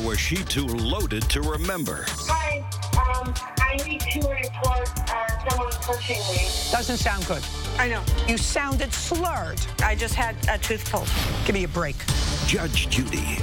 was she too loaded to remember? Hi, I need to report someone pushing me. Doesn't sound good. I know. You sounded slurred. I just had a tooth pulled. Give me a break. Judge Judy.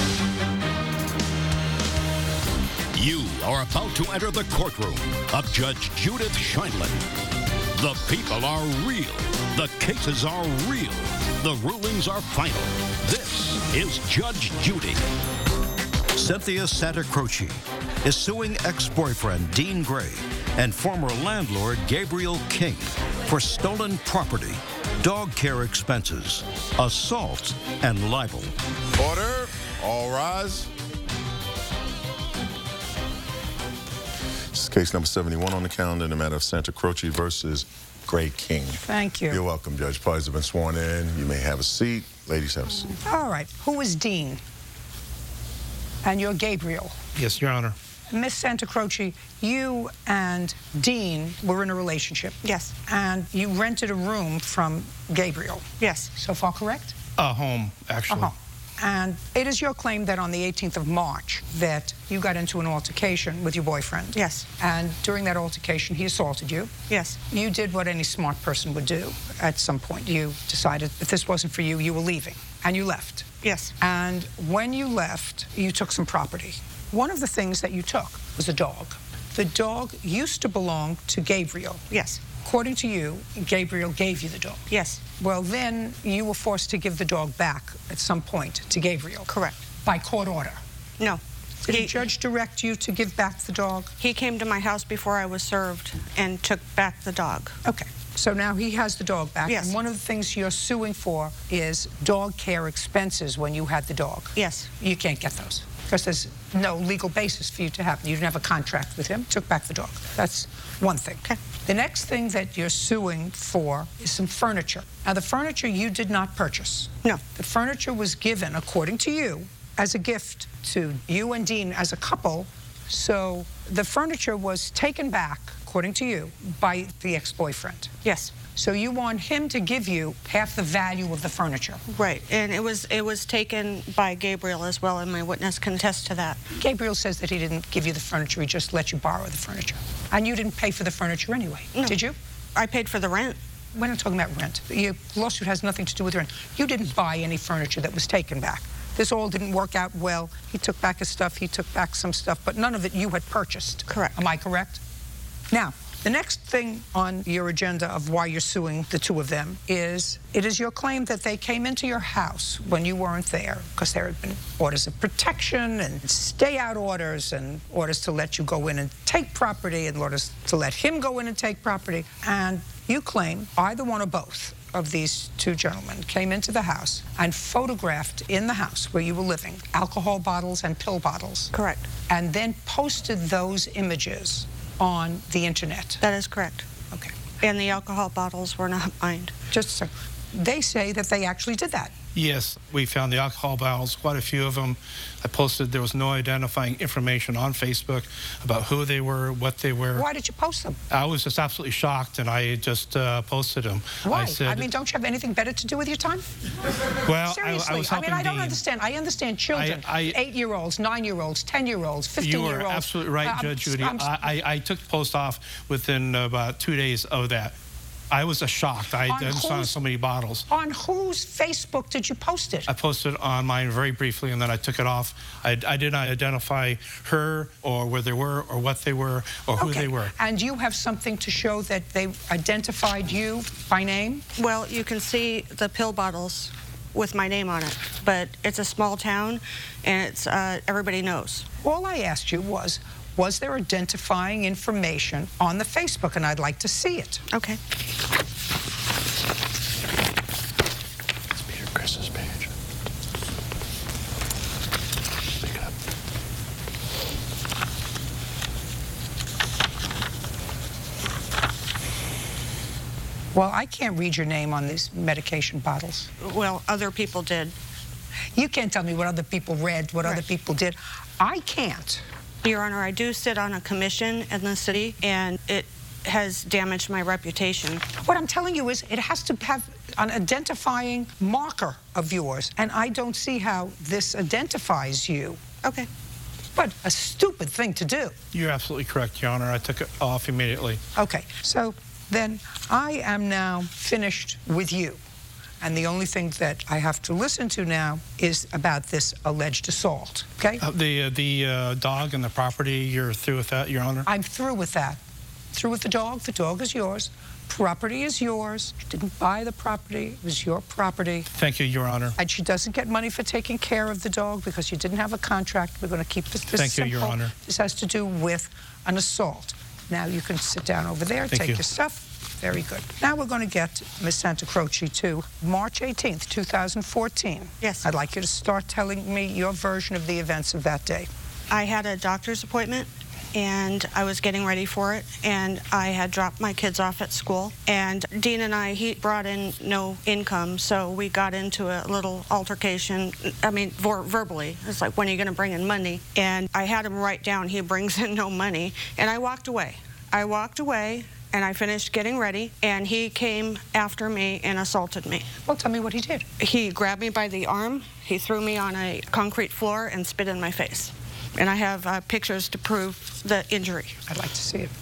You are about to enter the courtroom of Judge Judith Sheindlin. The people are real. The cases are real. The rulings are final. This is Judge Judy. Cynthia Santacroce is suing ex-boyfriend Dean Gray and former landlord Gabriel King for stolen property, dog care expenses, assault, and libel. Order. All rise. This is case number 71 on the calendar in the matter of Santacroce versus Gray King. Thank you. You're welcome, Judge. Parties have been sworn in. You may have a seat. Ladies, have a seat. All right. Who is Dean? And you're Gabriel. Yes, Your Honor. Miss Santacroce, you and Dean were in a relationship. Yes. And you rented a room from Gabriel. Yes. So far correct? A home, actually. And it is your claim that on the 18th of March that you got into an altercation with your boyfriend. Yes. And during that altercation, he assaulted you. Yes. You did what any smart person would do at some point. You decided if this wasn't for you, you were leaving. And you left. Yes. And when you left, you took some property. One of the things that you took was a dog. The dog used to belong to Gabriel. Yes. According to you, Gabriel gave you the dog. Yes. Well, then you were forced to give the dog back at some point to Gabriel. Correct. By court order. No. Did the judge direct you to give back the dog? He came to my house before I was served and took back the dog. Okay. So now he has the dog back. Yes. And one of the things you're suing for is dog care expenses when you had the dog. Yes. You can't get those because there's no legal basis for you to have. You didn't have a contract with him, took back the dog. That's one thing. Okay. The next thing that you're suing for is some furniture. Now, the furniture you did not purchase. No. The furniture was given, according to you, as a gift to you and Dean as a couple. So the furniture was taken back, according to you, by the ex-boyfriend. Yes. So you want him to give you half the value of the furniture. Right. And it was taken by Gabriel as well, and my witness can attest to that. Gabriel says that he didn't give you the furniture, he just let you borrow the furniture. And you didn't pay for the furniture anyway, No. did you? I paid for the rent. We're not talking about rent. Your lawsuit has nothing to do with rent. You didn't buy any furniture that was taken back. This all didn't work out well. He took back his stuff, he took back some stuff, but none of it you had purchased. Correct. Am I correct? Now, the next thing on your agenda of why you're suing the two of them is it is your claim that they came into your house when you weren't there because there had been orders of protection and stay-out orders and orders to let you go in and take property and orders to let him go in and take property. And you claim either one or both of these two gentlemen came into the house and photographed in the house where you were living alcohol bottles and pill bottles. Correct. And then posted those images on the internet. That is correct. Okay. And the alcohol bottles were not mine. Just so. They say that they actually did that. Yes, we found the alcohol bottles, quite a few of them. I posted, there was no identifying information on Facebook about who they were, what they were. Why did you post them? I was just absolutely shocked, and I just posted them. Why? I said, I mean, don't you have anything better to do with your time? well, Seriously, I was helping I don't Dean. understand. I understand children, 8-year-olds, 9-year-olds, 10-year-olds, 15-year-olds. You are absolutely right, Judge Judy. I took the post off within about 2 days of that. I was shocked. I then saw so many bottles. On whose Facebook did you post it? I posted it on mine very briefly, and then I took it off. I did not identify her or where they were or what they were or who they were. And you have something to show that they identified you by name? Well, you can see the pill bottles with my name on it, but it's a small town, and it's everybody knows. All I asked you was there identifying information on the Facebook, and I'd like to see it. Okay. It's Peter Chris's page. Pick it up. Well, I can't read your name on these medication bottles. Well, other people did. You can't tell me what other people read, what other people did. I can't. Your Honor, I do sit on a commission in the city, and it has damaged my reputation. What I'm telling you is it has to have an identifying marker of yours, and I don't see how this identifies you. Okay. but a stupid thing to do. You're absolutely correct, Your Honor. I took it off immediately. Okay, so then I am now finished with you. And the only thing that I have to listen to now is about this alleged assault, okay? The dog and the property, you're through with that, Your Honor? I'm through with that. Through with the dog. The dog is yours. Property is yours. You didn't buy the property. It was your property. Thank you, Your Honor. And she doesn't get money for taking care of the dog because you didn't have a contract. We're going to keep this Thank simple. you, Your Honor. This has to do with an assault. Now you can sit down over there, take your stuff. Very good. Now we're going to get Ms. Santacroce to March 18th, 2014. Yes. I'd like you to start telling me your version of the events of that day. I had a doctor's appointment, and I was getting ready for it, and I had dropped my kids off at school. And Dean and I, he brought in no income, so we got into a little altercation, I mean, verbally. It's like, when are you going to bring in money? And I had him write down, he brings in no money, and I walked away. And I finished getting ready, and he came after me and assaulted me. Well, tell me what he did. He grabbed me by the arm, he threw me on a concrete floor, and spit in my face. And I have pictures to prove the injury. I'd like to see it.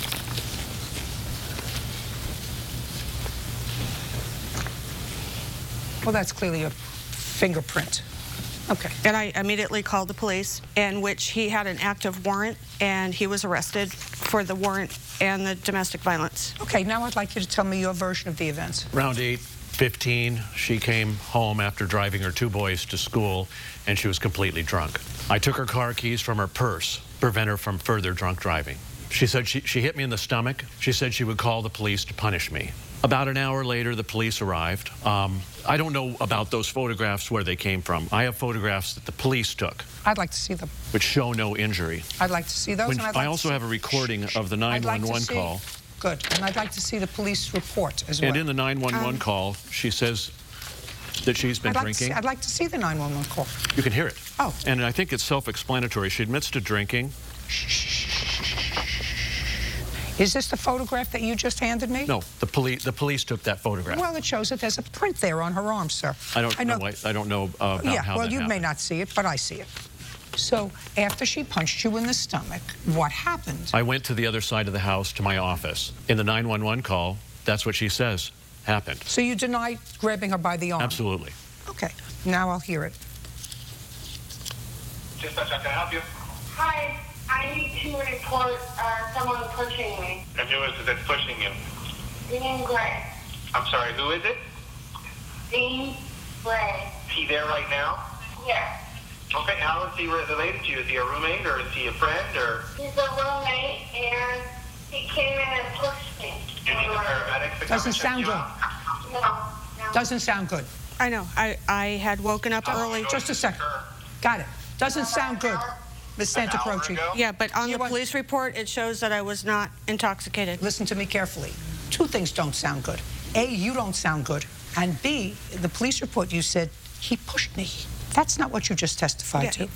Well, that's clearly a fingerprint. Okay. And I immediately called the police, in which he had an active warrant, and he was arrested for the warrant and the domestic violence. Okay, now I'd like you to tell me your version of the events. Around 8:15, she came home after driving her 2 boys to school, and she was completely drunk. I took her car keys from her purse, prevent her from further drunk driving. She said she hit me in the stomach. She said she would call the police to punish me. About an hour later, the police arrived. I don't know about those photographs where they came from. I have photographs that the police took. I'd like to see them. Which show no injury. I'd like to see those. I also have a recording of the 911 call. Good. And I'd like to see the police report as well. And in the 911 call, she says that she's been drinking. I'd like to see the 911 call. You can hear it. Oh. And I think it's self-explanatory. She admits to drinking. Is this the photograph that you just handed me? No, the police took that photograph. Well, it shows that there's a print there on her arm, sir. I don't know about how that happened. Well, you may not see it, but I see it. So after she punched you in the stomach, what happened? I went to the other side of the house to my office. In the 911 call, that's what she says happened. So you deny grabbing her by the arm? Absolutely. Okay, now I'll hear it. Dispatch, how can I help you? Hi, I need to report someone pushing me. And who is it that's pushing you? Dean Gray. I'm sorry, who is it? Dean Gray. Is he there right now? Yes. Okay, how is he related to you? Is he a roommate or is he a friend or? He's a roommate and he came in and pushed me. You need the paramedics to come Doesn't and check sound you good. out? No. Doesn't sound good. I know. I had woken up early. Just a second. Got it. Doesn't sound good, Ms. Santacroce. Yeah, but on You the want- police report, it shows that I was not intoxicated. Listen to me carefully. 2 things don't sound good. A, you don't sound good. And B, the police report, you said, he pushed me. That's not what you just testified to.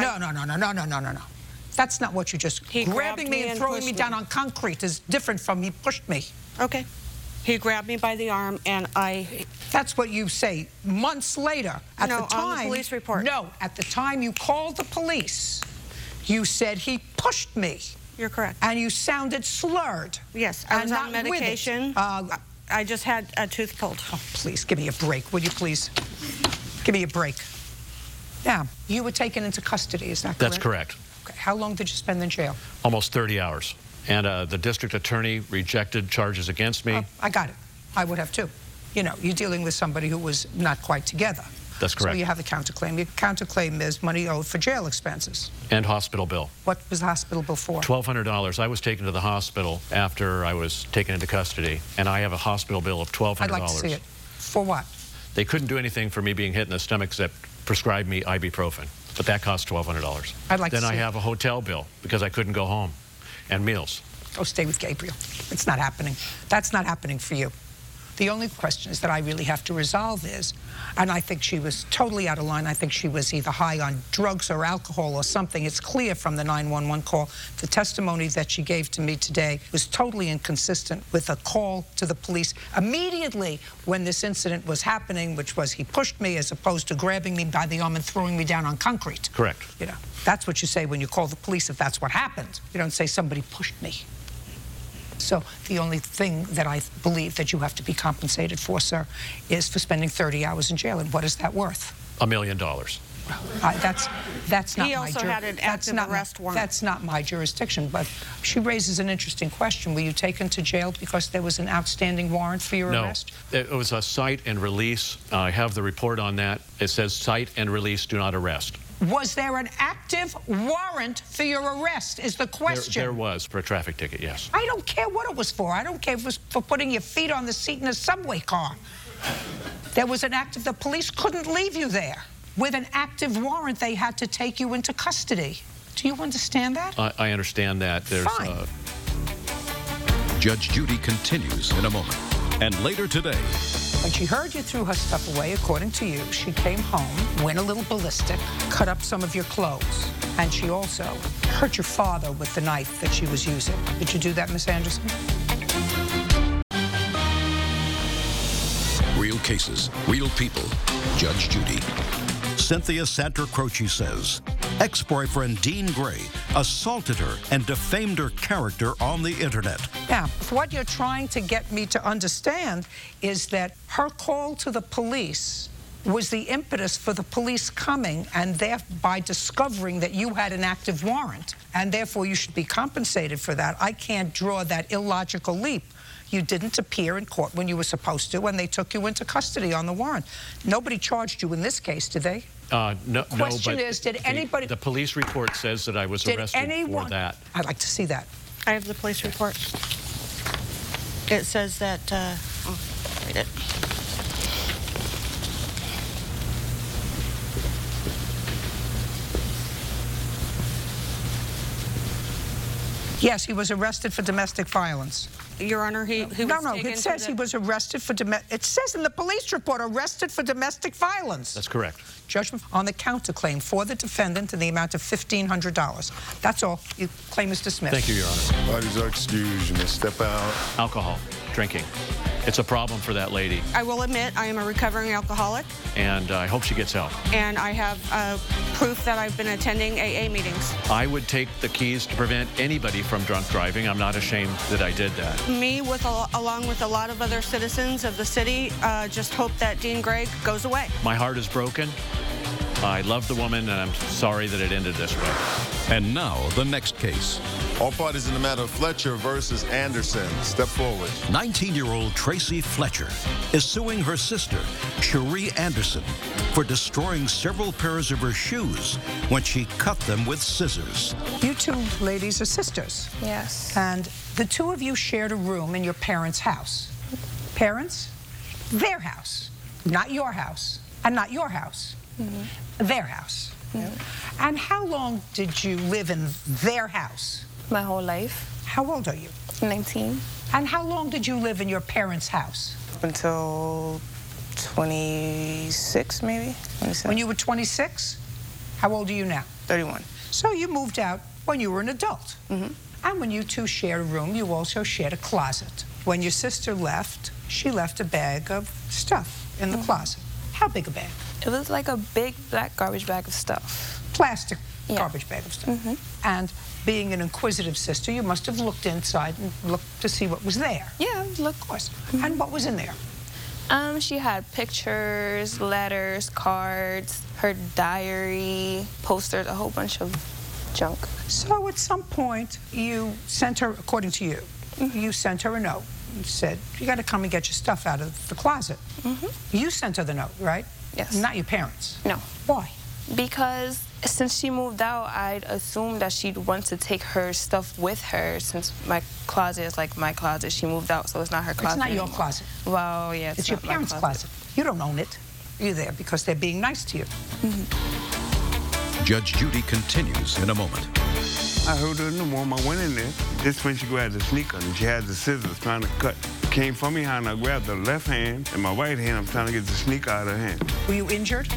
No. That's not what you just... He Grabbing grabbed me me and and throwing pushed me me. down on concrete is different from he pushed me. Okay. He grabbed me by the arm, and I... That's what you say months later. At No, the time, on the police report. No, at the time you called the police, you said he pushed me. You're correct. And you sounded slurred. Yes, I was and on not with it. medication. I just had a tooth pulled. Oh, please, give me a break, will you please? Give me a break. Now, you were taken into custody, is that correct? That's correct. Okay. How long did you spend in jail? Almost 30 hours. And the district attorney rejected charges against me. I got it. I would have too. You know, you're dealing with somebody who was not quite together. That's correct. So you have a counterclaim. Your counterclaim is money owed for jail expenses. And hospital bill. What was the hospital bill for? $1,200. I was taken to the hospital after I was taken into custody, and I have a hospital bill of $1,200. I'd like to see it. For what? They couldn't do anything for me being hit in the stomach except prescribe me ibuprofen, but that cost $1,200. I'd like to see Then I it. have a hotel bill because I couldn't go home, and meals. Go stay with Gabriel. It's not happening. That's not happening for you. The only questions that I really have to resolve is, and I think she was totally out of line. I think she was either high on drugs or alcohol or something. It's clear from the 911 call. The testimony that she gave to me today was totally inconsistent with a call to the police immediately when this incident was happening, which was he pushed me as opposed to grabbing me by the arm and throwing me down on concrete. Correct. You know. That's what you say when you call the police if that's what happened. You don't say somebody pushed me. So the only thing that I believe that you have to be compensated for, sir, is for spending 30 hours in jail. And what is that worth? $1 million. That's not he also had an active arrest warrant. That's not my jurisdiction, but she raises an interesting question. Were you taken to jail because there was an outstanding warrant for your arrest? No, it was a cite and release. I have the report on that. It says cite and release, do not arrest. Was there an active warrant for your arrest is the question. There was for a traffic ticket, yes. I don't care what it was for. I don't care if it was for putting your feet on the seat in a subway car. There was an active, the police couldn't leave you there. With an active warrant, they had to take you into custody. Do you understand that? I understand that. Fine. Judge Judy continues in a moment. And later today, when she heard you threw her stuff away, according to you, she came home, went a little ballistic, cut up some of your clothes, and she also hurt your father with the knife that she was using. Did you do that, Miss Anderson? real cases, real people. Judge Judy. Cynthia Santrocroce says ex-boyfriend Dean Gray assaulted her and defamed her character on the internet. Now, what you're trying to get me to understand is that her call to the police was the impetus for the police coming and thereby discovering that you had an active warrant, and therefore you should be compensated for that. I can't draw that illogical leap. You didn't appear in court when you were supposed to, and they took you into custody on the warrant. Nobody charged you in this case, did they? No, Question is, did anybody... The police report says that I was arrested for that. I'd like to see that. I have the police report. It says that, oh, read it. Yes, he was arrested for domestic violence. Your Honor, he was No, it says he was arrested for it says in the police report, arrested for domestic violence. That's correct. Judgment on the counterclaim for the defendant in the amount of $1,500. That's all. Your claim is dismissed. Thank you, Your Honor. Bodies are excused. You may step out. Alcohol, drinking. It's a problem for that lady. I will admit I am a recovering alcoholic. And I hope she gets help. And I have proof that I've been attending AA meetings. I would take the keys to prevent anybody from drunk driving. I'm not ashamed that I did that. Me, along with a lot of other citizens of the city, just hope that Dean Gray goes away. My heart is broken. I love the woman, and I'm sorry that it ended this way. And now, the next case. All parties in the matter of Fletcher versus Anderson. Step forward. 19-year-old Tracy Fletcher is suing her sister, Cherie Anderson, for destroying several pairs of her shoes when she cut them with scissors. You two ladies are sisters. Yes. And the two of you shared a room in your parents' house. Parents? Their house. Not your house. And not your house. Mm-hmm. Their house. Mm-hmm. And how long did you live in their house? My whole life. How old are you? 19. And how long did you live in your parents' house? Up until 26, maybe? 27. When you were 26? How old are you now? 31. So you moved out when you were an adult. Mm-hmm. And when you two shared a room, you also shared a closet. When your sister left, she left a bag of stuff in the closet. How big a bag? It was like a big black garbage bag of stuff. Plastic garbage bag of stuff. Mm-hmm. And being an inquisitive sister, you must have looked inside and looked to see what was there. Yeah, look. Of course. And what was in there? She had pictures, letters, cards, her diary, posters, a whole bunch of junk. So at some point, you sent her, according to you, you sent her a note. You said, you got to come and get your stuff out of the closet. You sent her the note, right? Yes. Not your parents? No. Why? Because since she moved out, I'd assumed that she'd want to take her stuff with her since my closet is like my closet. She moved out, so it's not her closet It's not anymore. your closet. Well, yeah, it's your parents' closet. You don't own it. You're there because they're being nice to you. Judge Judy continues in a moment. I heard her in the room. I went in there. This when she grabbed the sneaker and she had the scissors trying to cut. It came from behind. I grabbed the left hand and my right hand. I'm trying to get the sneaker out of her hand. Were you injured?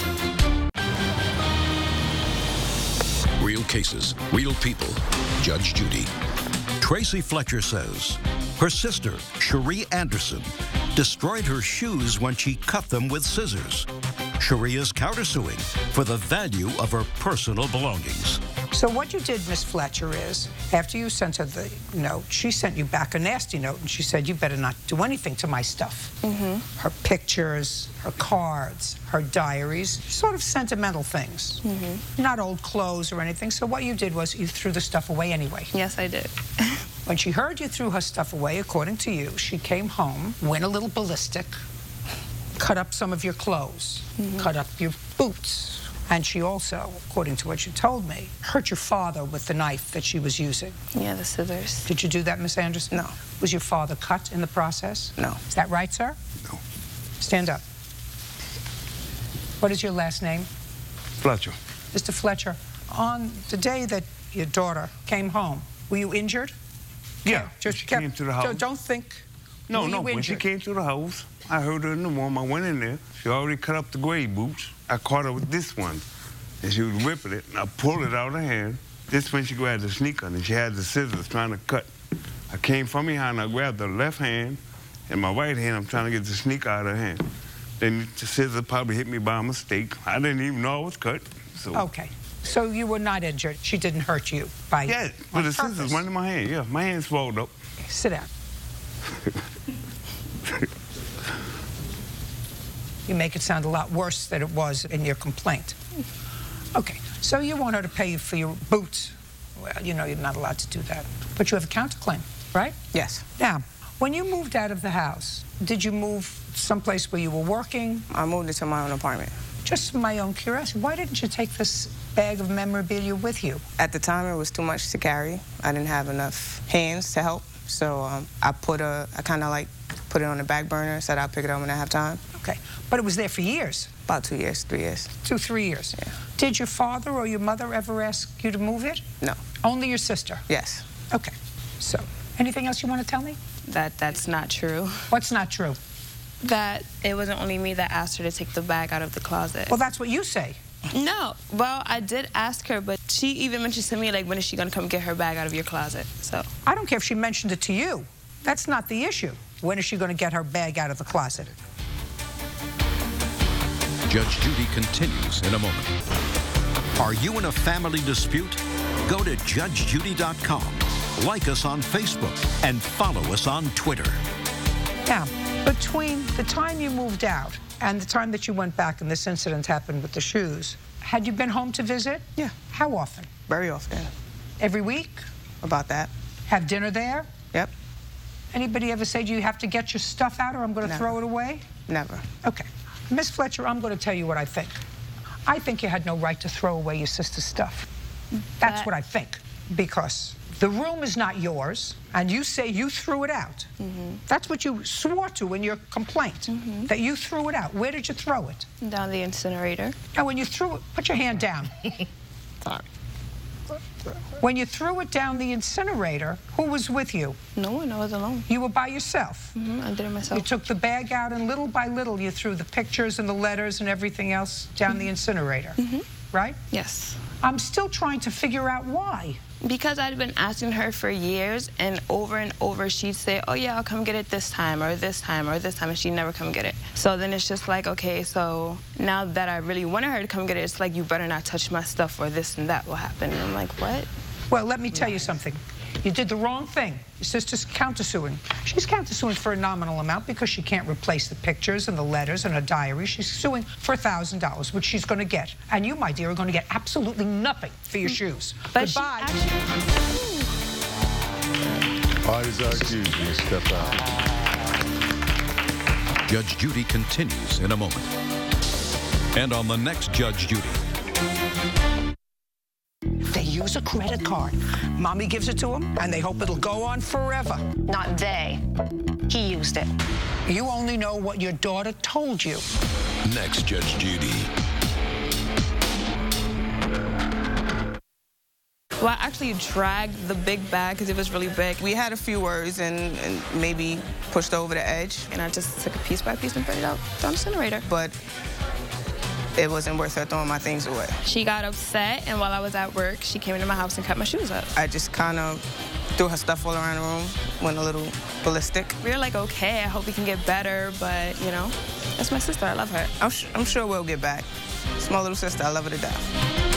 Real cases, real people. Judge Judy. Tracy Fletcher says her sister, Cherie Anderson, destroyed her shoes when she cut them with scissors. Sharia's countersuing for the value of her personal belongings. So what you did, Miss Fletcher, is after you sent her the note, she sent you back a nasty note, and she said, you better not do anything to my stuff. Her pictures, her cards, her diaries, sort of sentimental things. Not old clothes or anything. So what you did was you threw the stuff away anyway. Yes, I did. When she heard you threw her stuff away, according to you, she came home, went a little ballistic, cut up some of your clothes, cut up your boots. And she also, according to what you told me, hurt your father with the knife that she was using. Yeah, the scissors. Did you do that, Miss Anderson? No. Was your father cut in the process? No. Is that right, sir? No. Stand up. What is your last name? Fletcher. Mr. Fletcher, on the day that your daughter came home, were you injured? Yeah, Just she came to the house. Don't think. No, were you when she injured? came to the house, I heard her in the room. I went in there. She already cut up the grade boots. I caught her with this one, and she was whipping it, and I pulled it out of her hand. This when she grabbed the sneaker, and she had the scissors trying to cut. I came from behind, I grabbed the left hand, and my right hand, I'm trying to get the sneaker out of her hand. Then the scissors probably hit me by mistake. I didn't even know I was cut. So. Okay. So you were not injured. She didn't hurt you by Yeah, but the scissors went in my hand. Yeah, my hand swelled up. Sit down. You make it sound a lot worse than it was in your complaint. Okay, so you want her to pay you for your boots. Well, you know you're not allowed to do that. But you have a counterclaim, right? Yes. Now, when you moved out of the house, did you move someplace where you were working? I moved into my own apartment. Just my own curiosity, why didn't you take this bag of memorabilia with you? At the time, it was too much to carry. I didn't have enough hands to help. So I kind of like put it on the back burner, said I'll pick it up when I have time. Okay, but it was there for years? About 2 years, 3 years. 3 years? Yeah. Did your father or your mother ever ask you to move it? No. Only your sister? Yes. Okay, so anything else you want to tell me? That's not true. What's not true? That it wasn't only me that asked her to take the bag out of the closet. Well, that's what you say. No, well, I did ask her, but she even mentioned to me, like, when is she going to come get her bag out of your closet, so. I don't care if she mentioned it to you. That's not the issue. When is she going to get her bag out of the closet? Judge Judy continues in a moment. Are you in a family dispute? Go to judgejudy.com, like us on Facebook, and follow us on Twitter. Now, between the time you moved out and the time that you went back and this incident happened with the shoes, had you been home to visit? Yeah. How often? Very often. Every week? About that. Have dinner there? Yep. Anybody ever say, do you have to get your stuff out or I'm going to throw it away? Never. Okay. Miss Fletcher, I'm going to tell you what I think. I think you had no right to throw away your sister's stuff. That's what I think. Because the room is not yours, and you say you threw it out. That's what you swore to in your complaint, that you threw it out. Where did you throw it? Down the incinerator. Now, when you threw it, put your hand down. Sorry. When you threw it down the incinerator, who was with you? No one, I was alone. You were by yourself? I did it myself. You took the bag out, and little by little, you threw the pictures and the letters and everything else down the incinerator, right? Yes. I'm still trying to figure out why. Because I'd been asking her for years, and over she'd say, oh yeah, I'll come get it this time, or this time, or this time, and she'd never come get it. So then it's just like, okay, so now that I really wanted her to come get it, it's like, you better not touch my stuff, or this and that will happen. And I'm like, what? Well, let me tell you something. You did the wrong thing. Your sister's countersuing. She's countersuing for a nominal amount because she can't replace the pictures and the letters and her diary. She's suing for $1,000, which she's going to get. And you, my dear, are going to get absolutely nothing for your shoes. But goodbye. Parties are accused. You step out. Judge Judy continues in a moment. And on the next Judge Judy. They use a credit card. Mommy gives it to them, and they hope it'll go on forever. Not they. He used it. You only know what your daughter told you. Next Judge Judy. Well, I actually dragged the big bag because it was really big. We had a few words and maybe pushed over the edge. And I just took it piece by piece and put it out down the incinerator. But it wasn't worth her throwing my things away. She got upset, and while I was at work, she came into my house and cut my shoes up. I just kind of threw her stuff all around the room, went a little ballistic. We were like, okay, I hope we can get better, but, you know, That's my sister. I love her. I'm sure we'll get back. It's my little sister. I love her to death.